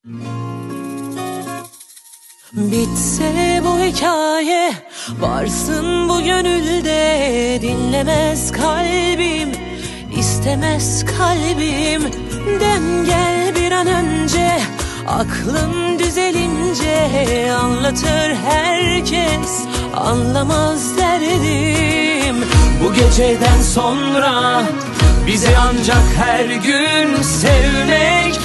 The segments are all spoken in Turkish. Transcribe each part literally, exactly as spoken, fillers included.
Bitse bu hikaye, varsın bu gönülde. Dinlemez kalbim, istemez kalbim. Dem gel bir an önce, aklım düzelince. Anlatır herkes, anlamaz derdim. Bu geceden sonra bizi ancak her gün sevmek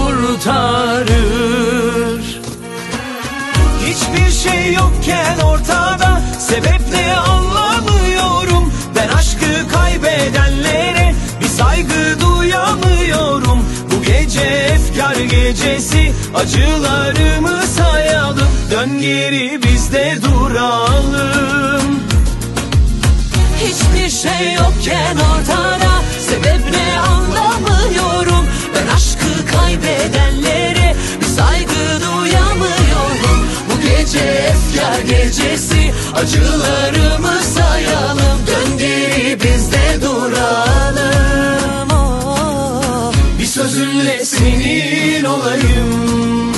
kurtarır. Hiçbir şey yokken ortada, sebep ne anlamıyorum. Ben aşkı kaybedenlere bir saygı duyamıyorum. Bu gece efkar gecesi, acılarımı sayalım. Dön geri biz de duralım. Hiçbir şey yokken ortada, sebep ne anlamıyorum. Ben aşkı kaybedenlere bir saygı duyamıyorum. Bu gece efkar gecesi, acılarımı sayalım. Dön geri biz de duralım. Oh. Bir sözünle senin olayım.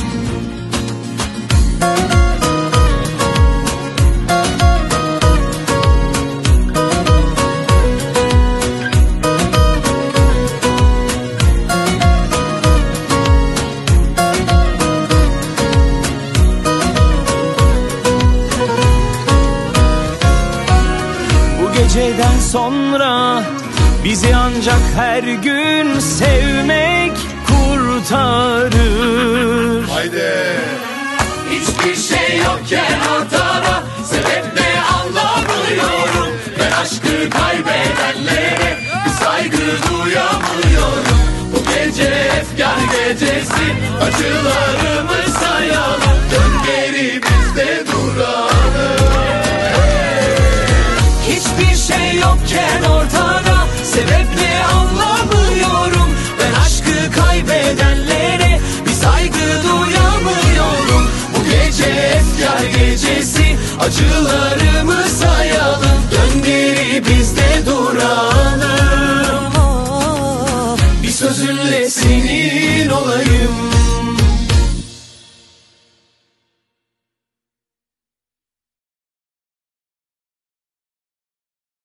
Geceden sonra bizi ancak her gün sevmek kurtarır. Haydi. Hiçbir şey yokken ortada, sebep ne anlamıyorum. Ben aşkı kaybedenlere bir saygı duyamıyorum. Bu gece efkar gecesi, acılarımı sayalım. Dön geri biz de duralım. Hiçbir şey yokken ortada, sebep ne anlamıyorum. Ben aşkı kaybedenlere bir saygı duyamıyorum. Bu gece efkar gecesi, acıları